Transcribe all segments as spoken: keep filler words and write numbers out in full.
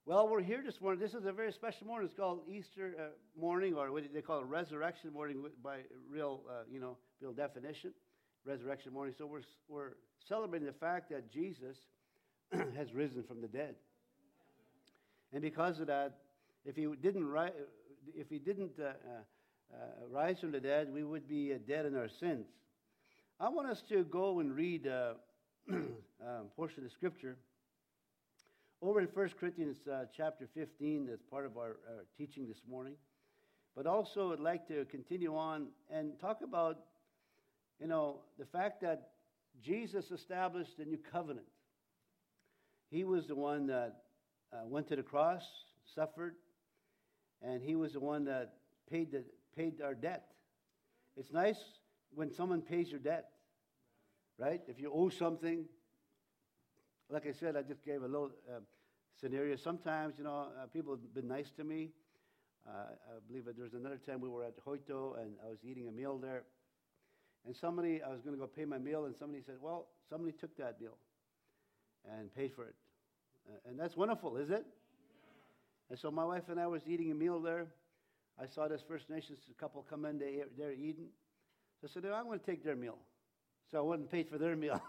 Well, we're here this morning. This is a very special morning. It's called Easter uh, morning, or what they call it, Resurrection morning by real, uh, you know, real definition. Resurrection morning. So we're we're celebrating the fact that Jesus has risen from the dead, and because of that, if he didn't ri- if he didn't uh, uh, uh, rise from the dead, we would be uh, dead in our sins. I want us to go and read uh, a portion of Scripture over in First Corinthians uh, chapter fifteen. That's part of our uh, teaching this morning. But also I'd like to continue on and talk about, you know, the fact that Jesus established a new covenant. He was the one that uh, went to the cross, suffered, and he was the one that paid the paid our debt. It's nice when someone pays your debt, right? If you owe something, like I said, I just gave a little uh, scenario. Sometimes, you know, uh, people have been nice to me. Uh, I believe that there was another time we were at Hoito and I was eating a meal there. And somebody, I was going to go pay my meal, and somebody said, well, somebody took that meal and paid for it. Uh, and that's wonderful, is it? Yeah. And so my wife and I was eating a meal there. I saw this First Nations couple come in, they, they're eating. So I said, I'm going to take their meal. So I went and paid for their meal.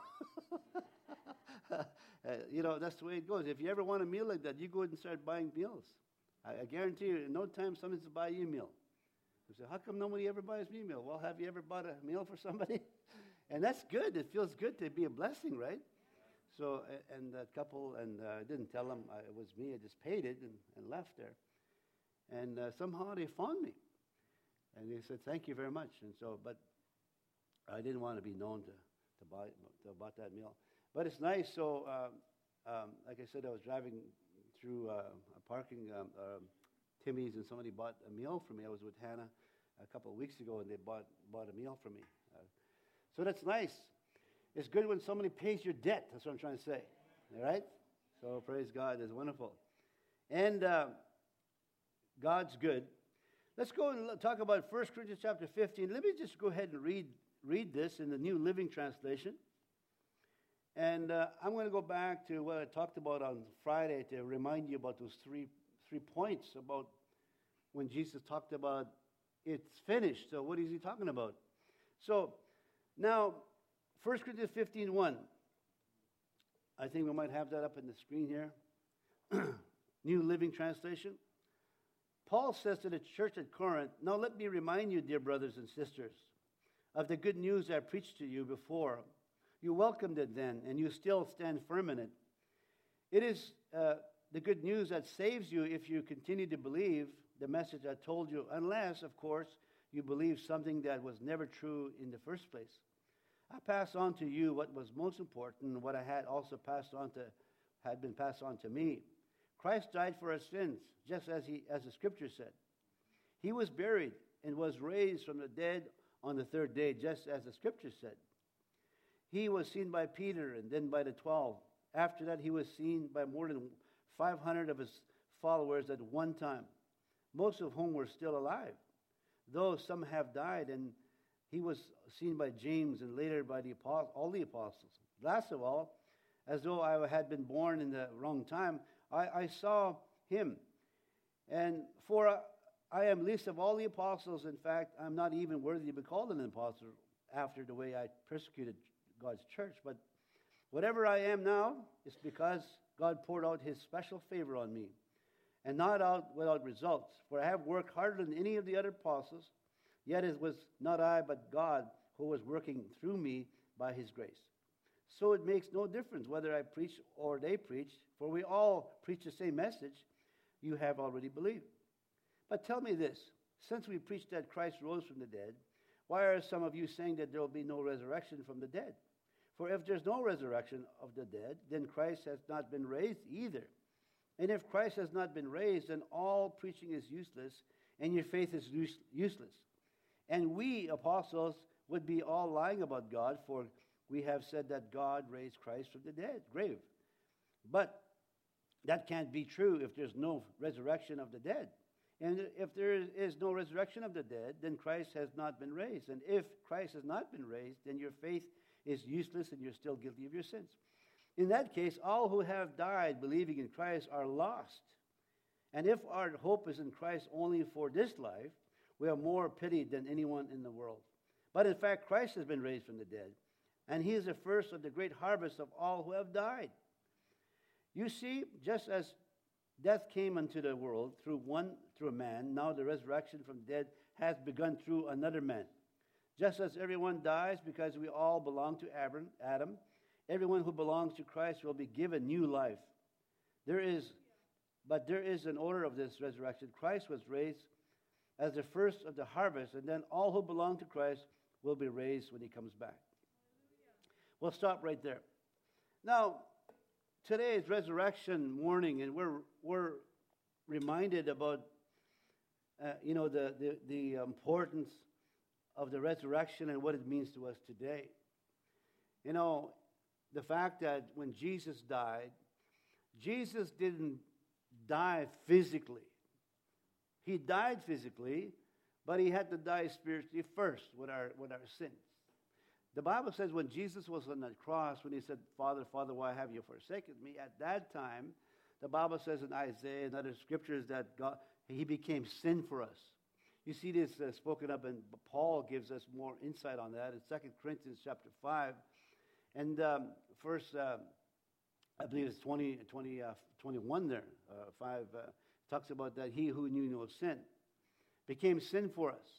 uh, you know, that's the way it goes. If you ever want a meal like that, you go and start buying meals. I, I guarantee you, in no time, someone's to buy you a meal. You say, how come nobody ever buys me a meal? Well, have you ever bought a meal for somebody? And that's good. It feels good to be a blessing, right? So, and that couple, and uh, I didn't tell them I, it was me. I just paid it and, and left there. And uh, somehow they found me. And they said, thank you very much. And so, but I didn't want to be known to, to buy to bought that meal. But it's nice. So, um, um, like I said, I was driving through uh, a parking um, um, Timmy's, and somebody bought a meal for me. I was with Hannah a couple of weeks ago, and they bought bought a meal for me. Uh, so that's nice. It's good when somebody pays your debt. That's what I'm trying to say. All right? So praise God. It's wonderful. And uh, God's good. Let's go and talk about First Corinthians chapter fifteen. Let me just go ahead and read read this in the New Living Translation. And uh, I'm going to go back to what I talked about on Friday to remind you about those three three points about when Jesus talked about it's finished. So what is he talking about? So now, First Corinthians fifteen one. I think we might have that up on the screen here. New Living Translation. Paul says to the church at Corinth, now let me remind you, dear brothers and sisters, of the good news I preached to you before. You welcomed it then, and you still stand firm in it. It is uh, the good news that saves you if you continue to believe the message I told you, unless, of course, you believe something that was never true in the first place. I pass on to you what was most important, what I had also passed on to, had been passed on to me. Christ died for our sins, just as he, as the Scripture said. He was buried and was raised from the dead on the third day, just as the Scripture said. He was seen by Peter and then by the twelve. After that, he was seen by more than five hundred of his followers at one time, most of whom were still alive, though some have died. And he was seen by James and later by the all the apostles. Last of all, as though I had been born in the wrong time, I, I saw him. And for uh, I am least of all the apostles. In fact, I'm not even worthy to be called an apostle after the way I persecuted God's church. But whatever I am now is because God poured out his special favor on me, and not out without results. For I have worked harder than any of the other apostles, yet it was not I, but God who was working through me by his grace. So it makes no difference whether I preach or they preach, for we all preach the same message you have already believed. But tell me this, since we preach that Christ rose from the dead, why are some of you saying that there will be no resurrection from the dead? For if there's no resurrection of the dead, then Christ has not been raised either. And if Christ has not been raised, then all preaching is useless, and your faith is useless. And we, apostles, would be all lying about God, for we have said that God raised Christ from the dead, grave. But that can't be true if there's no resurrection of the dead. And if there is no resurrection of the dead, then Christ has not been raised. And if Christ has not been raised, then your faith is useless and you're still guilty of your sins. In that case, all who have died believing in Christ are lost. And if our hope is in Christ only for this life, we are more pitied than anyone in the world. But in fact, Christ has been raised from the dead, and he is the first of the great harvest of all who have died. You see, just as death came into the world through one, through a man, now the resurrection from the dead has begun through another man. Just as everyone dies because we all belong to Adam, everyone who belongs to Christ will be given new life. There is, but there is an order of this resurrection. Christ was raised as the first of the harvest, and then all who belong to Christ will be raised when he comes back. We'll stop right there. Now, today is resurrection morning, and we're we're reminded about uh, you know the, the the importance of the resurrection and what it means to us today. You know, the fact that when Jesus died, Jesus didn't die physically. He died physically, but he had to die spiritually first with our with our sins. The Bible says when Jesus was on that cross, when he said, Father, Father, why have you forsaken me? At that time, the Bible says in Isaiah and other scriptures that God, he became sin for us. You see this uh, spoken up, and Paul gives us more insight on that in Second Corinthians chapter five. And um, first, uh, I believe it's twenty, twenty, uh, twenty-one there, uh, five, uh, talks about that he who knew no sin became sin for us.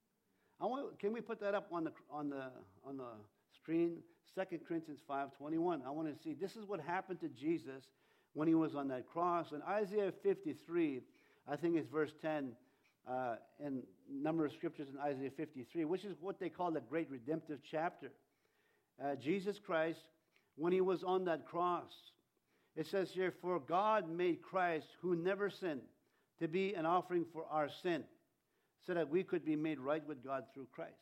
I want, can we put that up on the on the on the screen? Second Corinthians five twenty-one. I want to see. This is what happened to Jesus when he was on that cross. In Isaiah fifty-three, I think it's verse ten, uh, and a number of scriptures in Isaiah fifty-three, which is what they call the great redemptive chapter. Uh, Jesus Christ, when he was on that cross, it says here, for God made Christ, who never sinned, to be an offering for our sin, so that we could be made right with God through Christ.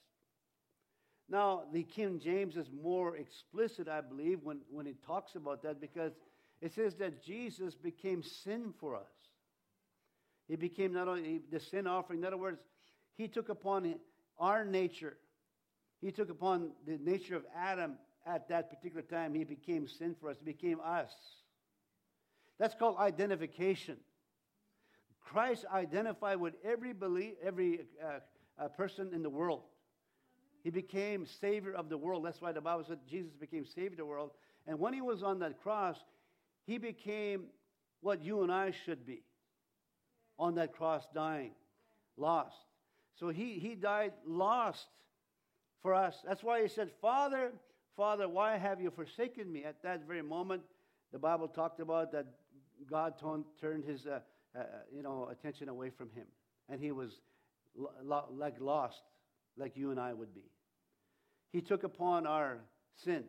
Now, the King James is more explicit, I believe, when, when it talks about that, because it says that Jesus became sin for us. He became not only the sin offering, in other words, he took upon our nature. He took upon the nature of Adam at that particular time. He became sin for us. He became us. That's called identification. Christ identified with every belief, every uh, uh, person in the world. He became Savior of the world. That's why the Bible said Jesus became Savior of the world. And when he was on that cross, he became what you and I should be. On that cross, dying, lost. So he, he died lost for us. That's why he said, Father, Father, why have you forsaken me? At that very moment, the Bible talked about that God t- turned his uh, uh, you know, attention away from him. And he was lo- lo- like lost, like you and I would be. He took upon our sin.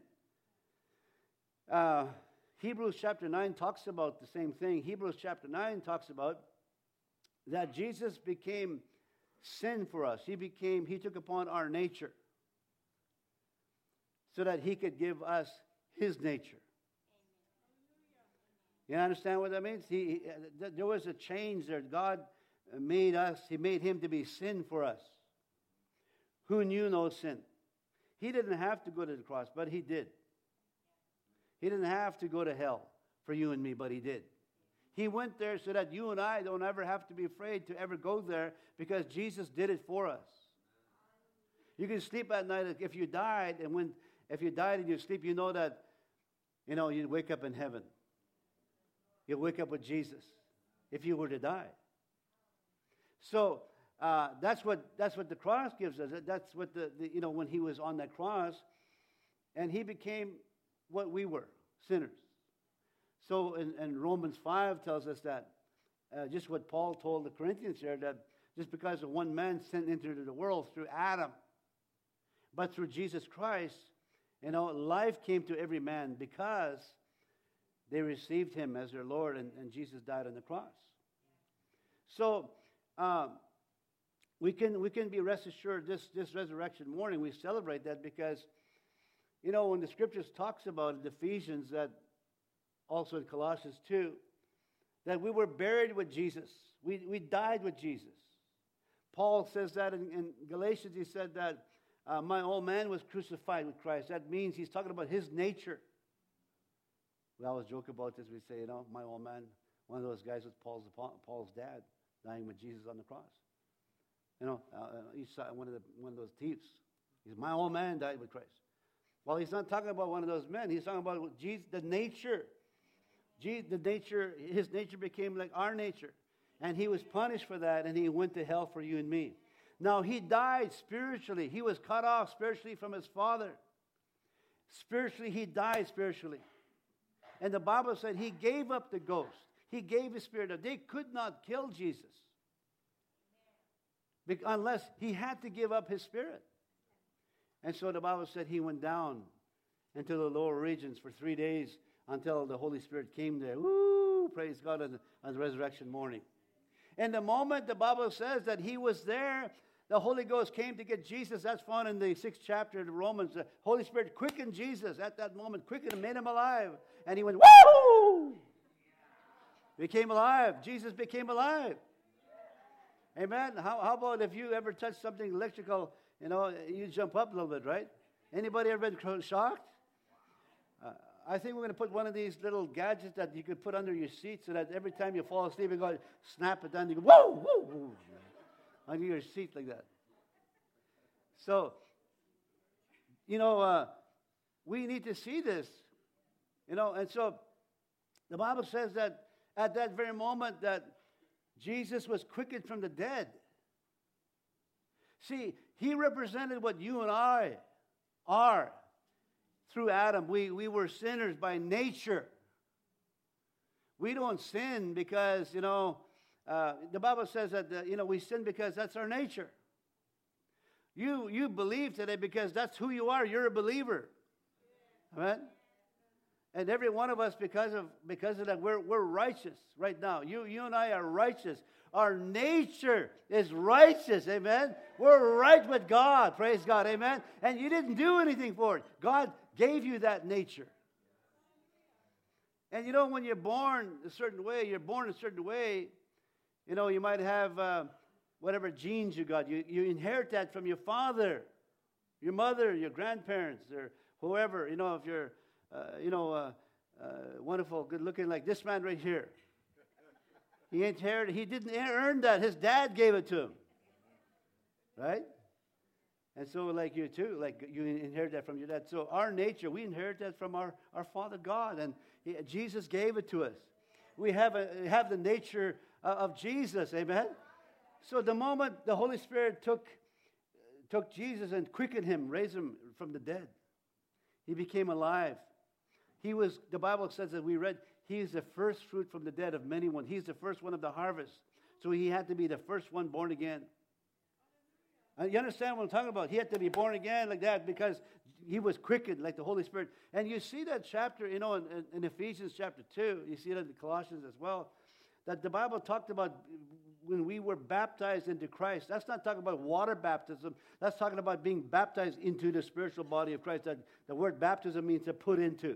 Uh, Hebrews chapter nine talks about the same thing. Hebrews chapter nine talks about that Jesus became sin for us. He became, he took upon our nature so that he could give us his nature. You understand what that means? He, he, there was a change there. God made us, he made him to be sin for us, who knew no sin. He didn't have to go to the cross, but he did. He didn't have to go to hell for you and me, but he did. He went there so that you and I don't ever have to be afraid to ever go there, because Jesus did it for us. You can sleep at night. If you died, and when if you died in your sleep, you know that, you know, you'd wake up in heaven. You'll wake up with Jesus if you were to die. So uh, that's what that's what the cross gives us. That's what the, the you know when he was on that cross, and he became what we were, sinners. So in, in Romans five tells us that uh, just what Paul told the Corinthians here, that just because of one man sin entered the world through Adam, but through Jesus Christ, you know, life came to every man because they received him as their Lord, and, and Jesus died on the cross. So um, we can we can be rest assured this, this resurrection morning, we celebrate that because, you know, when the scriptures talks about in Ephesians, that also in Colossians two, that we were buried with Jesus. We, we died with Jesus. Paul says that in, in Galatians. He said that uh, my old man was crucified with Christ. That means he's talking about his nature. We always joke about this. We say, you know, my old man One of those guys was Paul's, Paul's dad, dying with Jesus on the cross. You know, uh, he saw one of the one of those thieves. He's my old man died with Christ. Well, he's not talking about one of those men. He's talking about Jesus, the nature. Jesus, the nature, his nature became like our nature, and he was punished for that, and he went to hell for you and me. Now he died spiritually. He was cut off spiritually from his Father. Spiritually, he died spiritually, and the Bible said he gave up the ghost. He gave his spirit up. They could not kill Jesus unless he had to give up his spirit. And so the Bible said he went down into the lower regions for three days until the Holy Spirit came there. Woo! Praise God on the, on the resurrection morning. And the moment the Bible says that he was there, the Holy Ghost came to get Jesus. That's found in the sixth chapter of Romans. The Holy Spirit quickened Jesus at that moment, quickened and made him alive. And he went, woo! Became alive. Jesus became alive. Amen. How, how about if you ever touch something electrical, you know, you jump up a little bit, right? Anybody ever been shocked? Uh, I think we're going to put one of these little gadgets that you could put under your seat so that every time you fall asleep, you go snap it down, you go, whoa, whoa, whoa, under your seat like that. So, you know, uh, we need to see this, you know, and so the Bible says that at that very moment that Jesus was quickened from the dead. See, he represented what you and I are. Through Adam, we, we were sinners by nature. We don't sin because, you know, uh, the Bible says that, uh, you know, we sin because that's our nature. You, you believe today because that's who you are. You're a believer. Amen? And every one of us, because of because of that, we're we're righteous right now. You you and I are righteous. Our nature is righteous. Amen. We're right with God. Praise God. Amen. And you didn't do anything for it. God gave you that nature. And you know, when you're born a certain way, you're born a certain way. You know, you might have uh, whatever genes you got. You you inherit that from your father, your mother, your grandparents, or whoever. You know, if you're Uh, you know, uh, uh, wonderful, good-looking like this man right here. He inherited. He didn't earn that. His dad gave it to him, right? And so, like you too, like you inherit that from your dad. So our nature, we inherit that from our, our Father God, and he, Jesus gave it to us. We have a have the nature uh, of Jesus, amen. So the moment the Holy Spirit took took Jesus and quickened him, raised him from the dead, he became alive. He was, the Bible says that we read, he is the first fruit from the dead of many ones. He's the first one of the harvest. So he had to be the first one born again. And you understand what I'm talking about? He had to be born again like that because he was quickened like the Holy Spirit. And you see that chapter, you know, in, in Ephesians chapter two. You see it in Colossians as well. That the Bible talked about when we were baptized into Christ. That's not talking about water baptism. That's talking about being baptized into the spiritual body of Christ. That the word baptism means to put into.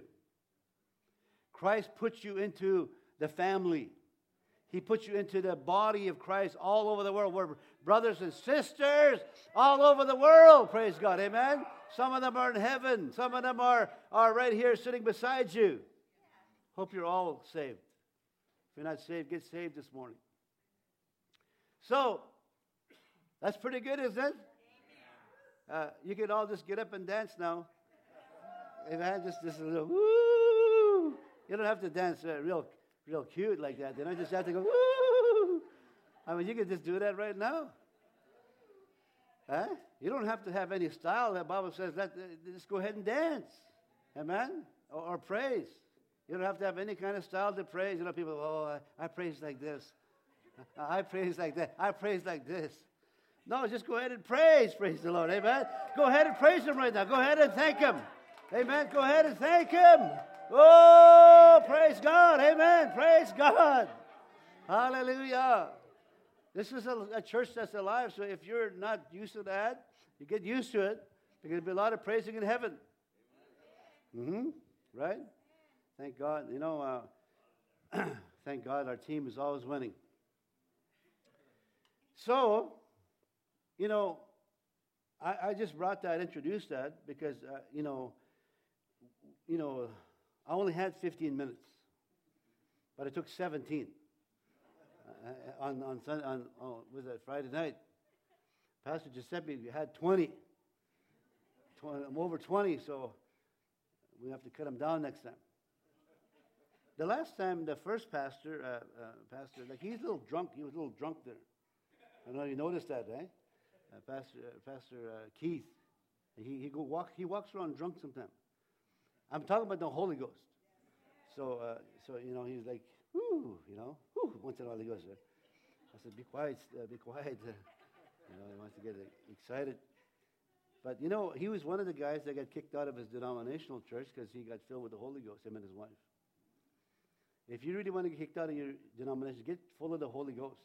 Christ puts you into the family. He puts you into the body of Christ all over the world. We're brothers and sisters all over the world. Praise God. Amen. Some of them are in heaven. Some of them are, are right here sitting beside you. Hope you're all saved. If you're not saved, get saved this morning. So, that's pretty good, isn't it? Uh, you can all just get up and dance now. Amen. Just, just a little woo. You don't have to dance uh, real, real cute like that. You know, just have to go woo. I mean, you can just do that right now. Huh? You don't have to have any style. The Bible says that uh, just go ahead and dance. Amen. Or, or praise. You don't have to have any kind of style to praise. You know, people, oh, I, I praise like this. I praise like that. I praise like this. No, just go ahead and praise. Praise the Lord. Amen. Go ahead and praise Him right now. Go ahead and thank Him. Amen. Go ahead and thank Him. Oh, praise God. Amen. Praise God. Hallelujah. This is a, a church that's alive, so if you're not used to that, you get used to it. There's going to be a lot of praising in heaven. Mm-hmm. Right? Thank God. You know, uh, thank God our team is always winning. So, you know, I, I just brought that, introduced that, because, uh, you know, you know, I only had fifteen minutes, but it took seventeen. on on Sunday, on oh, was that Friday night? Pastor Giuseppe had twenty. twenty. I'm over twenty, so we have to cut him down next time. The last time, the first pastor, uh, uh, pastor, like he's a little drunk. He was a little drunk there. I don't know if you noticed that, eh? Uh, pastor, uh, Pastor uh, Keith. He he go walk. He walks around drunk sometimes. I'm talking about the Holy Ghost. So uh, so you know he's like, whoo, you know, whoo. Once in a while he goes there. I said, be quiet, uh, be quiet. Uh, you know, he wants to get excited. But you know, he was one of the guys that got kicked out of his denominational church because he got filled with the Holy Ghost. Him and his wife. If you really want to get kicked out of your denomination, get full of the Holy Ghost.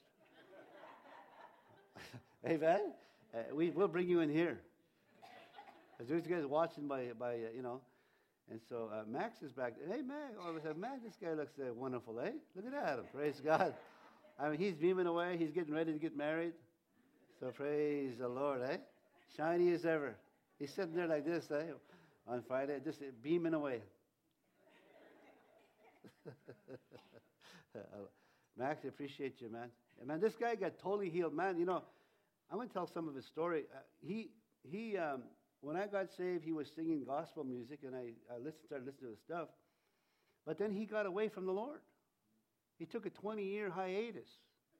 Amen? Uh, we, we'll bring you in here. Because there's guys watching by, by uh, you know. And so uh, Max is back. Hey, Max. All of a sudden, Max, this guy looks uh, wonderful, eh? Look at that. Praise God. I mean, he's beaming away. He's getting ready to get married. So praise the Lord, eh? Shiny as ever. He's sitting there like this, eh? On Friday, just beaming away. Max, I appreciate you, man. And man, this guy got totally healed. Man, you know, I'm going to tell some of his story. Uh, he, he, um, when I got saved, he was singing gospel music, and I, I listened, started listening to his stuff. But then he got away from the Lord. He took a twenty-year hiatus.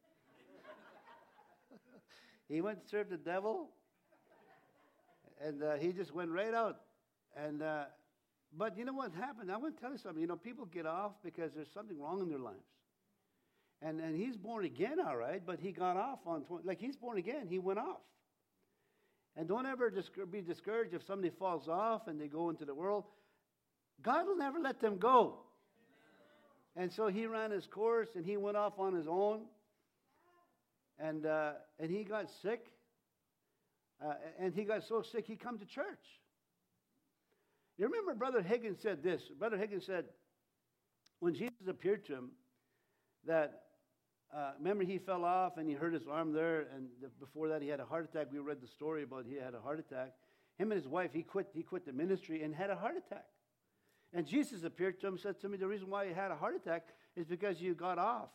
He went to serve the devil, and uh, he just went right out. And uh, but you know what happened? I want to tell you something. You know, people get off because there's something wrong in their lives. And and he's born again, all right, but he got off on twenty, like he's born again. He went off. And don't ever disc- be discouraged if somebody falls off and they go into the world. God will never let them go. And so he ran his course, and he went off on his own. And uh, and he got sick. Uh, and he got so sick, he come to church. You remember Brother Higgins said this. Brother Higgins said, when Jesus appeared to him, that, uh, remember he fell off and he hurt his arm there, and the, before that he had a heart attack. We read the story about he had a heart attack. Him and his wife, he quit, he quit the ministry and had a heart attack. And Jesus appeared to him and said to me, the reason why you had a heart attack is because you got off.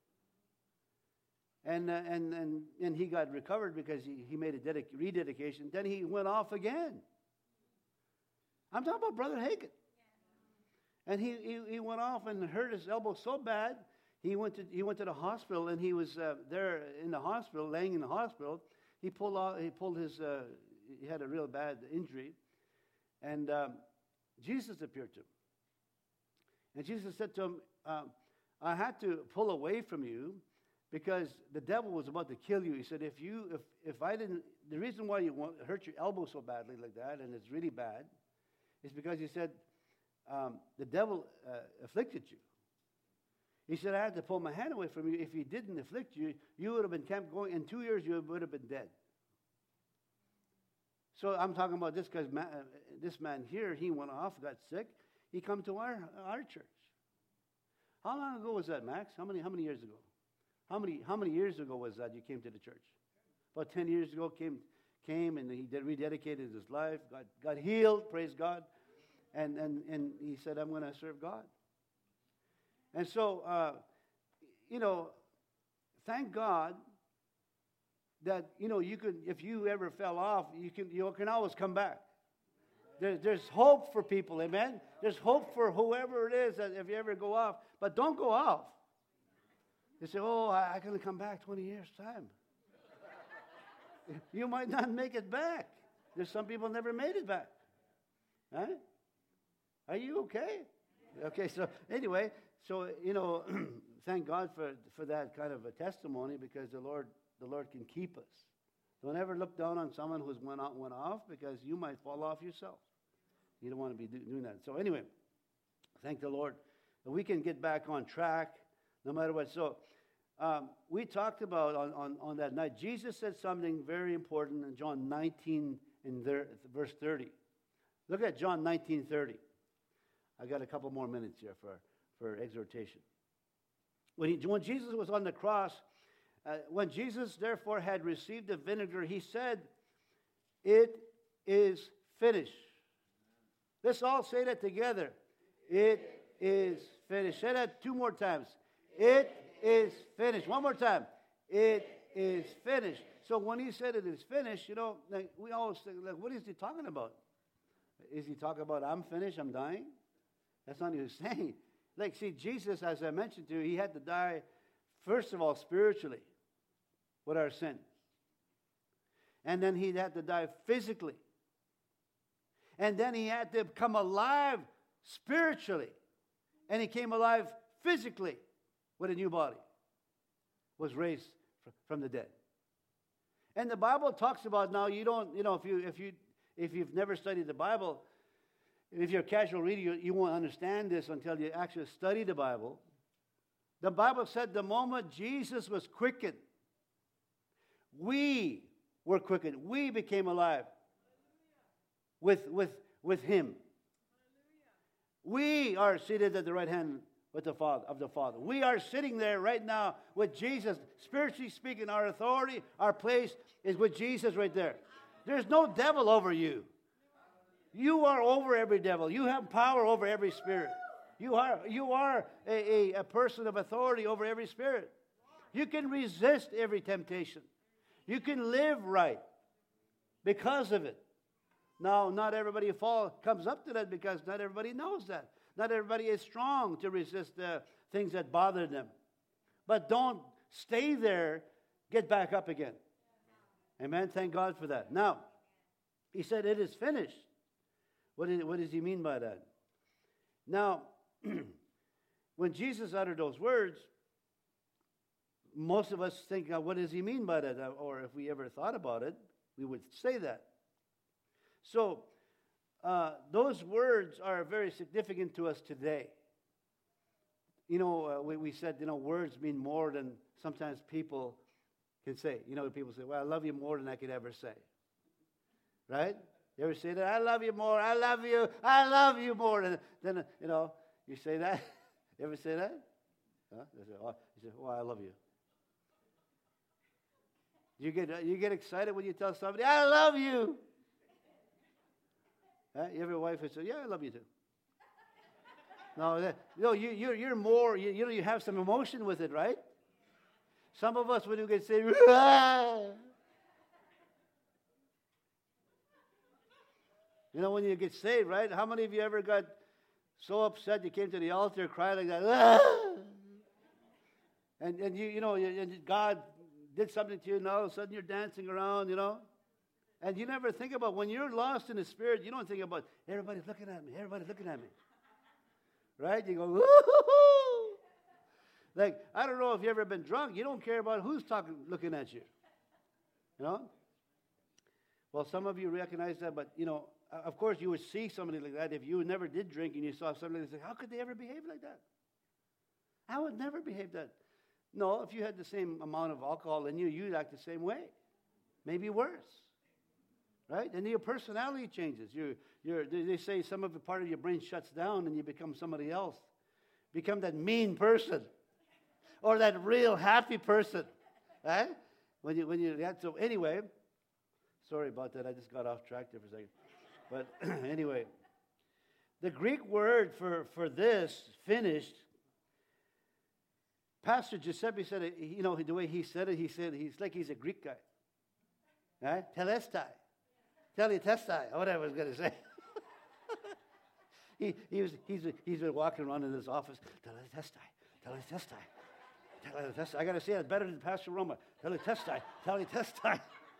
And uh, and, and and he got recovered because he, he made a dedic- rededication. Then he went off again. I'm talking about Brother Hagin. And he, he, he went off and hurt his elbow so bad, he went to he went to the hospital, and he was uh, there in the hospital, laying in the hospital. He pulled out, he pulled his, uh, he had a real bad injury. And um, Jesus appeared to him. And Jesus said to him, um, I had to pull away from you because the devil was about to kill you. He said, if you, if, if I didn't, the reason why you want, hurt your elbow so badly like that, and it's really bad, is because he said, um, the devil uh, afflicted you. He said, I had to pull my hand away from you. If he didn't afflict you, you would have been kept going. In two years, you would have been dead. So I'm talking about this because man, uh, this man here, he went off, got sick. He come to our our church. How long ago was that, Max? How many how many years ago? How many how many years ago was that you came to the church? About ten years ago, came came and he did, rededicated his life, got got healed, praise God, and and and he said, I'm going to serve God. And so, uh, you know, thank God that, you know, you could, if you ever fell off, you can you can always come back. There, there's hope for people, amen? There's hope for whoever it is that if you ever go off. But don't go off. You say, oh, I, I can come back twenty years' time. You might not make it back. There's some people never made it back. Huh? Are you okay? Okay, so anyway, so, you know, thank God for, for that kind of a testimony, because the Lord the Lord can keep us. Don't ever look down on someone who's went, out, went off, because you might fall off yourself. You don't want to be do, doing that. So anyway, thank the Lord that we can get back on track no matter what. So um, we talked about on, on, on that night, Jesus said something very important in John nineteen, in there, verse thirty. Look at John nineteen thirty. I got a couple more minutes here for, for exhortation. When, he, when Jesus was on the cross, uh, when Jesus therefore had received the vinegar, he said, it is finished. Let's all say that together. It is finished. Say that two more times. It is finished. One more time. It is finished. So when he said it is finished, you know, like we always think, like, what is he talking about? Is he talking about I'm finished, I'm dying? That's not what he's saying. Like, see, Jesus, as I mentioned to you, he had to die, first of all, spiritually with our sin. And then he had to die physically. And then he had to come alive spiritually. And he came alive physically with a new body. Was raised from the dead. And the Bible talks about now, you don't, you know, if you if you if you've never studied the Bible, if you're a casual reader, you, you won't understand this until you actually study the Bible. The Bible said the moment Jesus was quickened, we were quickened. We became alive with with with him. We are seated at the right hand with the Father of the Father. We are sitting there right now with Jesus. Spiritually speaking, our authority, our place is with Jesus right there. There's no devil over you. You are over every devil. You have power over every spirit. You are, you are a, a, a person of authority over every spirit. You can resist every temptation. You can live right because of it. Now, not everybody fall, comes up to that because not everybody knows that. Not everybody is strong to resist the things that bother them. But don't stay there. Get back up again. Amen. Thank God for that. Now, he said it is finished. What, is, what does he mean by that? Now, when Jesus uttered those words, most of us think, uh, what does he mean by that? Or if we ever thought about it, we would say that. So, uh, those words are very significant to us today. You know, uh, we, we said, you know, words mean more than sometimes people can say. You know, people say, well, I love you more than I could ever say. Right? You ever say that? I love you more. I love you. I love you more than, than you know, you say that? You ever say that? Huh? You say, oh, you say, oh, I love you. You get, you get excited when you tell somebody, I love you. Huh? You have a wife who says, yeah, I love you too. No, that, no, you, you're, you're more, you, you know, you have some emotion with it, right? Some of us, when you get saved, ah! You know, when you get saved, right? How many of you ever got so upset you came to the altar crying like that? Ah! And, and you, you know, and God did something to you, and all of a sudden you're dancing around, you know? And you never think about, when you're lost in the Spirit, you don't think about, everybody's looking at me, everybody's looking at me. Right? You go, woo-hoo-hoo! Like, I don't know if you've ever been drunk. You don't care about who's talking, looking at you. You know? Well, some of you recognize that, but, you know, of course you would see somebody like that if you never did drink and you saw somebody and say, how could they ever behave like that? I would never behave that. No, if you had the same amount of alcohol in you, you'd act the same way. Maybe worse. Right? And your personality changes. You're, you're, they say some of the part of your brain shuts down and you become somebody else. Become that mean person. Or that real happy person. Right? When you, when you, yeah, so anyway, sorry about that. I just got off track there for a second. But anyway, the Greek word for, for this, finished, Pastor Giuseppe said it, you know, the way he said it, he said, he's like he's a Greek guy. Right? Telestai. Teletestai, or whatever I was going to say. he, he was, he's, he's been walking around in his office. Teletestai, teletestai, teletestai. I got to say it better than Pastor Roma. Teletestai, teletestai.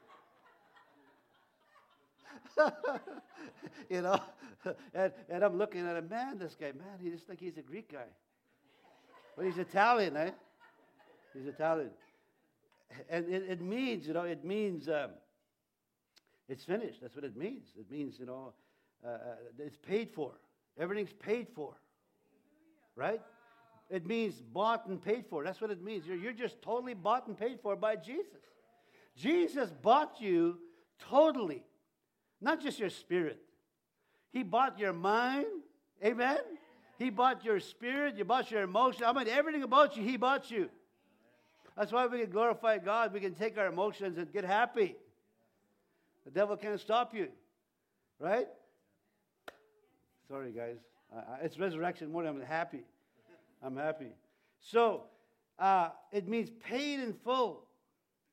You know, and, and I'm looking at him, man, this guy, man, he just like he's a Greek guy. But he's Italian, eh? He's Italian. And it, it means, you know, it means... Um, It's finished. That's what it means. It means, you know, uh, it's paid for. Everything's paid for. Right? It means bought and paid for. That's what it means. You're, you're just totally bought and paid for by Jesus. Jesus bought you totally. Not just your spirit. He bought your mind. Amen? He bought your spirit. You bought your emotion. I mean, everything about you, He bought you. That's why we can glorify God. We can take our emotions and get happy. The devil can't stop you. Right? Sorry, guys. Uh, it's resurrection morning. I'm happy. I'm happy. So, uh, it means paid in full.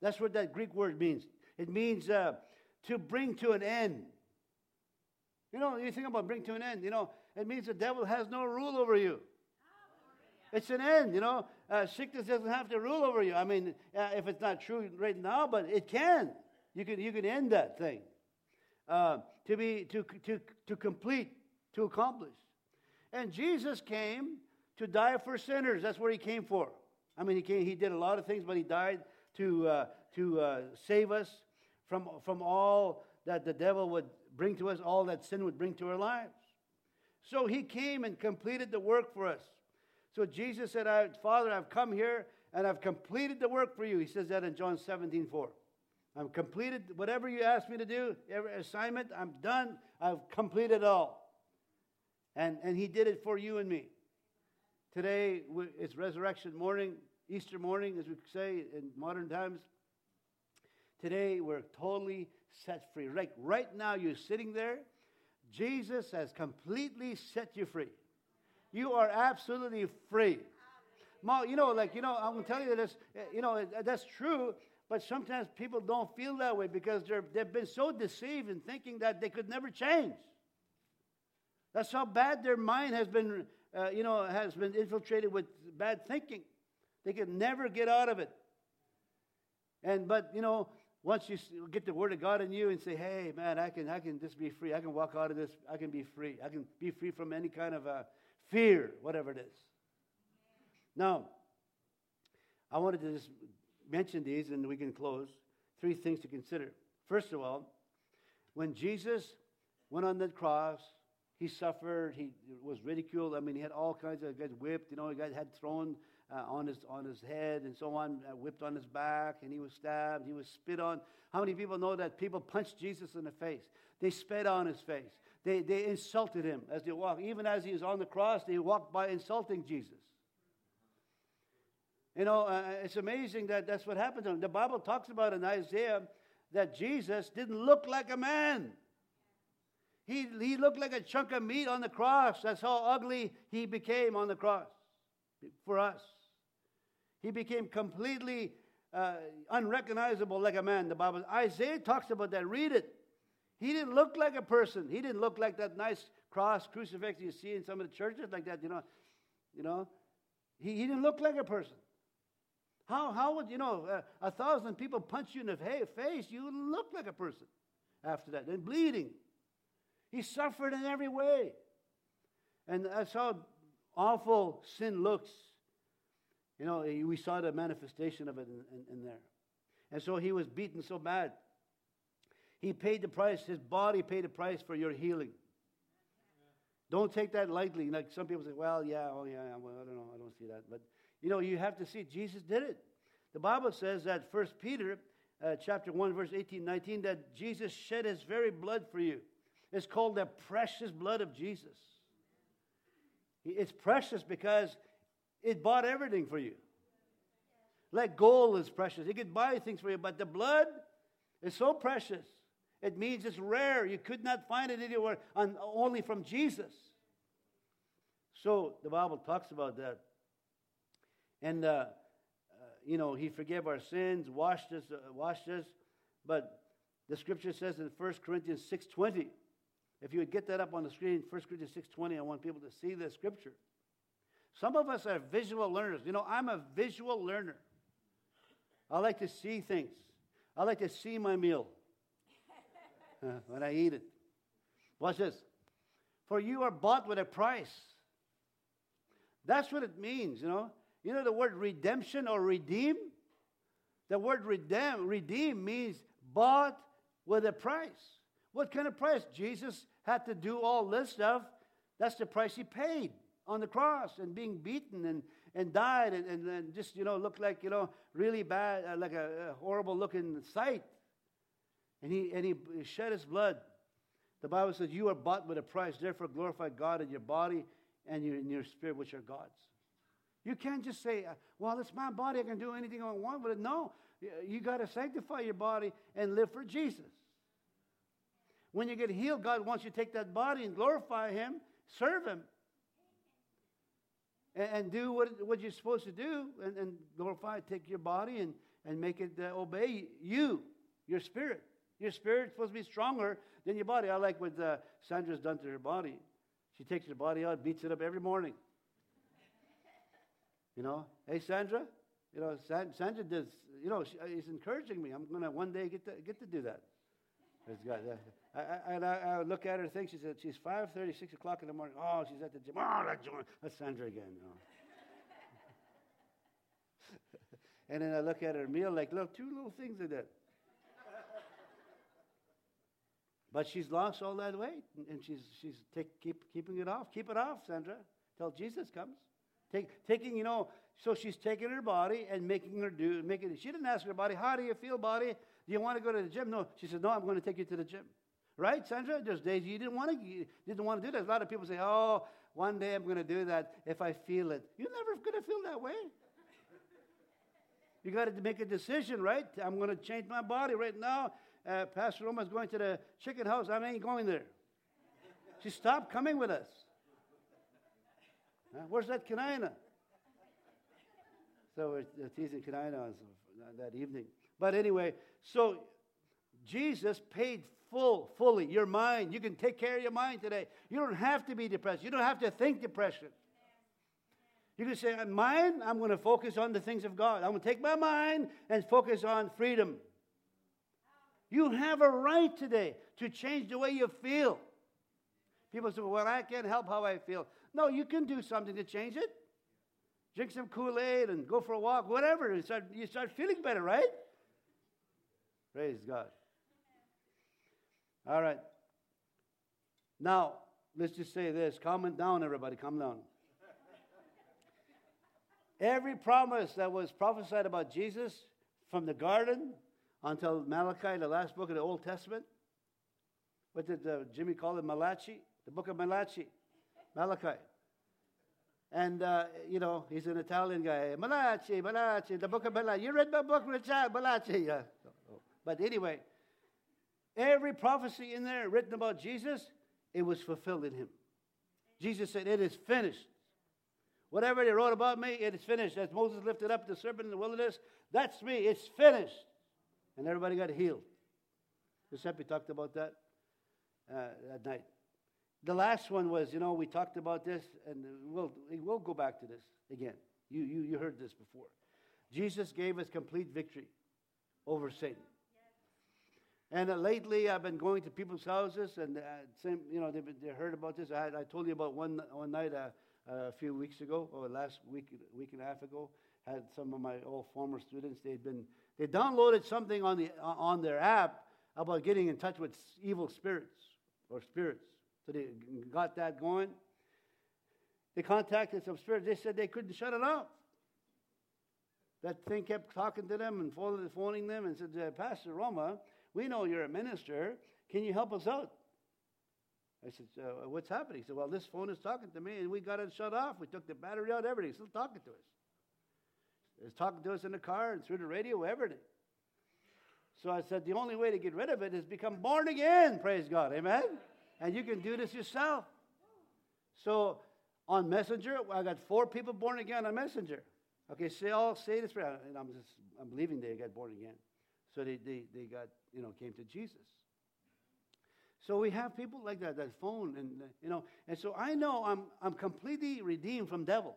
That's what that Greek word means. It means uh, to bring to an end. You know, you think about bring to an end, you know, it means the devil has no rule over you. It's an end, you know. Uh, sickness doesn't have to rule over you. I mean, uh, if it's not true right now, but it can. You can you can end that thing. Uh, to be to to to complete, to accomplish. And Jesus came to die for sinners. That's what he came for. I mean, he came. He did a lot of things, but he died to uh, to uh, save us from from all that the devil would bring to us, all that sin would bring to our lives. So he came and completed the work for us. So Jesus said, I, Father, I've come here and I've completed the work for you. He says that in John seventeen four. I've completed whatever you asked me to do, every assignment, I'm done. I've completed it all. And, and he did it for you and me. Today, it's resurrection morning, Easter morning, as we say in modern times. Today, we're totally set free. Right, right now, you're sitting there. Jesus has completely set you free. You are absolutely free. Ma, you know, like, you know, I'm going to tell you this, you know, that's true, but sometimes people don't feel that way because they're, they've been so deceived in thinking that they could never change. That's how bad their mind has been, uh, you know, has been infiltrated with bad thinking. They can never get out of it. And, but, you know, once you get the Word of God in you and say, hey, man, I can I can just be free. I can walk out of this. I can be free. I can be free from any kind of uh, fear, whatever it is. Now, I wanted to just mention these and we can close. Three things to consider. First of all, when Jesus went on the cross, he suffered. He was ridiculed. I mean, he had all kinds of, got whipped. You know, he got had thrown uh, on his on his head and so on, uh, whipped on his back, and he was stabbed. He was spit on. How many people know that people punched Jesus in the face? They spit on his face. They they insulted him as they walked. Even as he was on the cross, they walked by insulting Jesus. You know, uh, it's amazing that that's what happened to him. The Bible talks about in Isaiah that Jesus didn't look like a man. He, he looked like a chunk of meat on the cross. That's how ugly he became on the cross for us. He became completely uh, unrecognizable like a man. The Bible, Isaiah talks about that. Read it. He didn't look like a person. He didn't look like that nice cross crucifix you see in some of the churches like that. You know, you know, he, he didn't look like a person. How how would you know uh, a thousand people punch you in the face? You wouldn't look like a person after that. And bleeding. He suffered in every way. And that's how awful sin looks. You know, we saw the manifestation of it in, in, in there. And so he was beaten so bad. He paid the price. His body paid the price for your healing. Don't take that lightly. Like some people say, well, yeah, oh yeah, well, I don't know, I don't see that. But, you know, you have to see Jesus did it. The Bible says that First Peter uh, chapter one, verse eighteen, nineteen, that Jesus shed his very blood for you. It's called the precious blood of Jesus. It's precious because it bought everything for you. Like gold is precious. It could buy things for you, but the blood is so precious. It means it's rare. You could not find it anywhere, on, only from Jesus. So the Bible talks about that. And, uh, uh, you know, he forgave our sins, washed us, uh, washed us. But the scripture says in First Corinthians six twenty, if you would get that up on the screen, First Corinthians six twenty, I want people to see the scripture. Some of us are visual learners. You know, I'm a visual learner. I like to see things. I like to see my meal uh, when I eat it. Watch this. For you are bought with a price. That's what it means, you know. You know the word redemption or redeem? The word redeem, redeem means bought with a price. What kind of price? Jesus had to do all this stuff. That's the price he paid on the cross and being beaten and, and died and, and, and just, you know, looked like, you know, really bad, uh, like a, a horrible looking sight. And he, and he shed his blood. The Bible says you are bought with a price. Therefore glorify God in your body and your, in your spirit, which are God's. You can't just say, well, it's my body. I can do anything I want with it. No, you got to sanctify your body and live for Jesus. When you get healed, God wants you to take that body and glorify him, serve him, and, and do what, what you're supposed to do, and, and glorify, take your body and, and make it uh, obey you, your spirit. Your spirit's supposed to be stronger than your body. I like what uh, Sandra's done to her body. She takes her body out, beats it up every morning. You know, hey, Sandra, you know, San- Sandra does, you know, she, is encouraging me. I'm going to one day get to, get to do that. Praise God. I, I, and I, I look at her and think, she said, she's five thirty, six o'clock in the morning. Oh, she's at the gym. Oh, that's, that's Sandra again. You know. And then I look at her meal like, look, two little things like that. But she's lost all that weight, and she's she's take, keep keeping it off. Keep it off, Sandra, till Jesus comes. Take, taking, you know, so she's taking her body and making her do, making it. She didn't ask her body, how do you feel, body? Do you want to go to the gym? No, she said, no, I'm going to take you to the gym. Right, Sandra? There's days you didn't want to, you didn't want to do that. A lot of people say, oh, one day I'm going to do that if I feel it. You're never going to feel that way. You got to make a decision, right? I'm going to change my body right now. Uh, Pastor Roma's going to the chicken house. I ain't going there. She stopped coming with us. Huh? Where's that Kanina? So we're teasing Kanina on that evening. But anyway, so Jesus paid full, fully your mind. You can take care of your mind today. You don't have to be depressed. You don't have to think depression. You can say, mind, I'm going to focus on the things of God. I'm going to take my mind and focus on freedom. You have a right today to change the way you feel. People say, well, I can't help how I feel. No, you can do something to change it. Drink some Kool-Aid and go for a walk, whatever. You start, you start feeling better, right? Praise God. All right. Now, let's just say this. Calm down, everybody. Calm down. Every promise that was prophesied about Jesus from the garden until Malachi, the last book of the Old Testament. What did uh, Jimmy call it? Malachi? The book of Malachi. Malachi. And, uh, you know, he's an Italian guy. Malachi, Malachi, the book of Malachi. You read my book, Richard? Malachi. Yeah. But anyway, every prophecy in there written about Jesus, it was fulfilled in him. Jesus said, it is finished. Whatever they wrote about me, it is finished. As Moses lifted up the serpent in the wilderness, that's me. It's finished. And everybody got healed. Giuseppe talked about that uh, at night. The last one was, you know, we talked about this, and we'll, we'll go back to this again. You, you, you heard this before. Jesus gave us complete victory over Satan. And uh, lately, I've been going to people's houses, and uh, same, you know, they they heard about this. I, I told you about one one night uh, uh, a few weeks ago, or last week week and a half ago. Had some of my old former students. They'd been they downloaded something on the on their app about getting in touch with evil spirits or spirits. So they got that going. They contacted some spirits. They said they couldn't shut it off. That thing kept talking to them and phoning them and said, uh, Pastor Roma, we know you're a minister. Can you help us out? I said, uh, what's happening? He said, well, this phone is talking to me, and we got it shut off. We took the battery out, everything. It's still talking to us. It's talking to us in the car and through the radio, everything. So I said, the only way to get rid of it is become born again, praise God, amen? And you can do this yourself. So on Messenger, I got four people born again on Messenger. Okay, say all say this prayer, and I'm just I'm believing they got born again. So they, they, they got, you know, came to Jesus. So we have people like that, that phone, and, you know, and so I know I'm I'm completely redeemed from devils.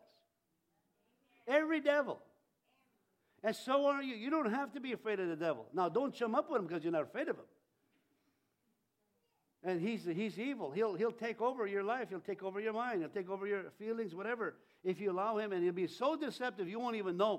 Every devil. And so are you. You don't have to be afraid of the devil. Now, don't chum up with him because you're not afraid of him. And he's he's evil. He'll he'll take over your life. He'll take over your mind. He'll take over your feelings, whatever. If you allow him, and he'll be so deceptive you won't even know.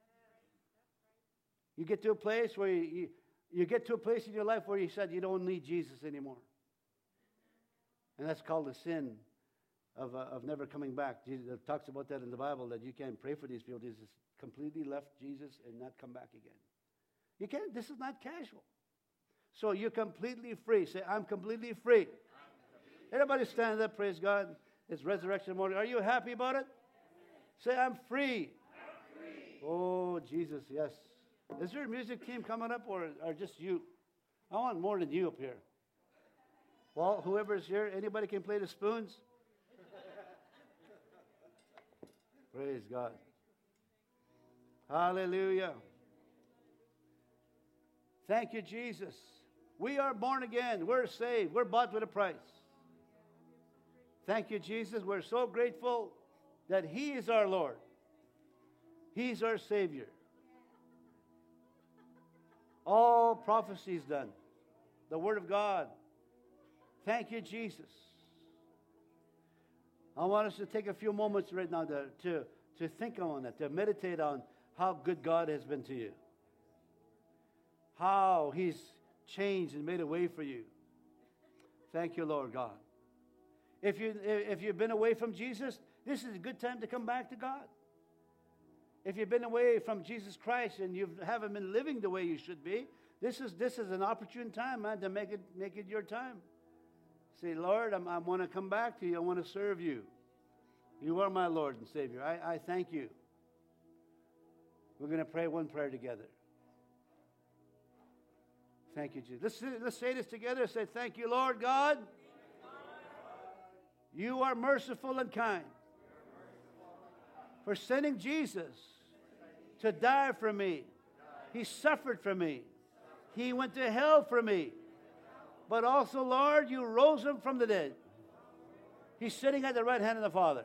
You get to a place where you, you, you get to a place in your life where you said you don't need Jesus anymore. And that's called the sin of, uh, of never coming back. Jesus talks about that in the Bible, that you can't pray for these people. Jesus completely left Jesus and not come back again. You can't. This is not casual. So you're completely free. Say, I'm completely free. Everybody stand up, praise God. It's resurrection morning. Are you happy about it? Say, I'm free. I'm free. Oh, Jesus, yes. Is there a music team coming up, or, or just you? I want more than you up here. Well, whoever's here, anybody can play the spoons? Praise God. Hallelujah. Thank you, Jesus. We are born again. We're saved. We're bought with a price. Thank you, Jesus. We're so grateful that He is our Lord. He's our Savior. All prophecy is done. The Word of God. Thank you, Jesus. I want us to take a few moments right now to, to, to think on it, to meditate on how good God has been to you. How He's changed and made a way for you. Thank you, Lord God. If, you, if you've been away from Jesus, this is a good time to come back to God. If you've been away from Jesus Christ and you haven't been living the way you should be, this is, this is an opportune time, man, to make it, make it your time. Say, Lord, I'm, I want to come back to you. I want to serve you. You are my Lord and Savior. I, I thank you. We're going to pray one prayer together. Thank you, Jesus. Let's, let's say this together. Say, thank you, Lord God. You are merciful and kind for sending Jesus to die for me. He suffered for me. He went to hell for me. But also, Lord, you rose him from the dead. He's sitting at the right hand of the Father.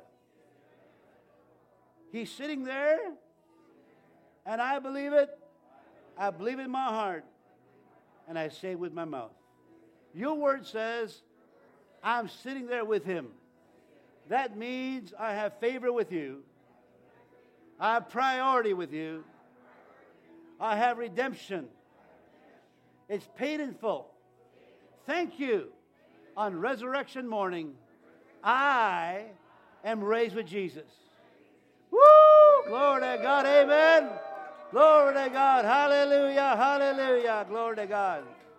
He's sitting there, and I believe it. I believe it in my heart, and I say it with my mouth. Your word says, I'm sitting there with him. That means I have favor with you. I have priority with you. I have redemption. It's paid in full. Thank you. On resurrection morning, I am raised with Jesus. Woo! Glory to God. Amen. Glory to God. Hallelujah. Hallelujah. Glory to God.